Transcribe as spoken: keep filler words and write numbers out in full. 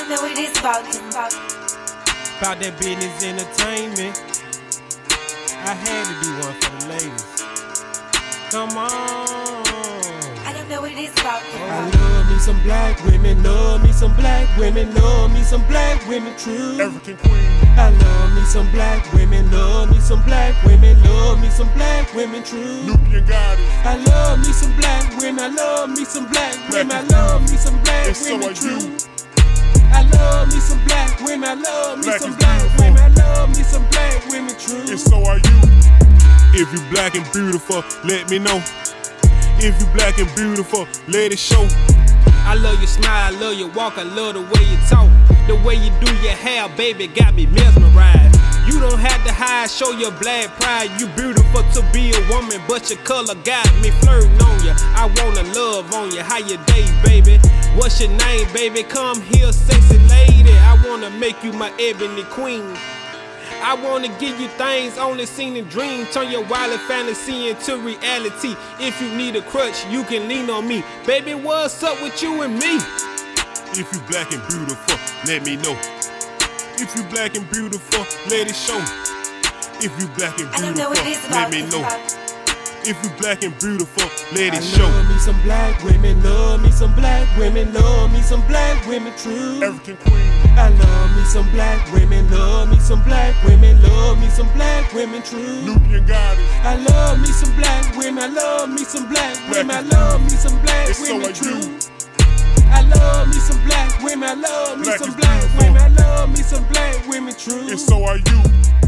don't know what it is about you. About that business entertainment. I had to do one for the ladies. Come on. I don't know what it is about you. I love me some black women, love me some black women, love me some black women, true. African queen. I love me some black women, love me some black women, love me some black women, true. Nubian goddess. I love me some black women, I love me some black women, I love me some black And so women, are true. you. I love me some black women, I love me Black some is black beautiful. women, I love me some black women, true. And so are you. If you black and beautiful, let me know. If you black and beautiful, let it show. I love your smile, I love your walk, I love the way you talk. The way you do your hair, baby, got me mesmerized. You don't have to hide, show your black pride. You beautiful to be a woman, but your color got me flirting on you. I wanna love on you, how you day, baby? What's your name, baby? Come here, sexy lady. I wanna make you my ebony queen. I wanna give you things only seen in dreams. Turn your wildest fantasy into reality. If you need a crutch, you can lean on me. Baby, what's up with you and me? If you black and beautiful, let me know. If you black and beautiful, let it show. If you black and I don't know what it is beautiful, let about me you. know. If you black and beautiful, let it I show. love me some black women, love me some black women, love me some black women, true. African queen. I love me some black women, love me some black women, love me some black women, true. Nubian goddess. I love me some black women, I love me some black women, I love me some black And so women, are true. you. I love me some black women, I love me Black some is black beautiful. women, I love me some black women, true. And so are you.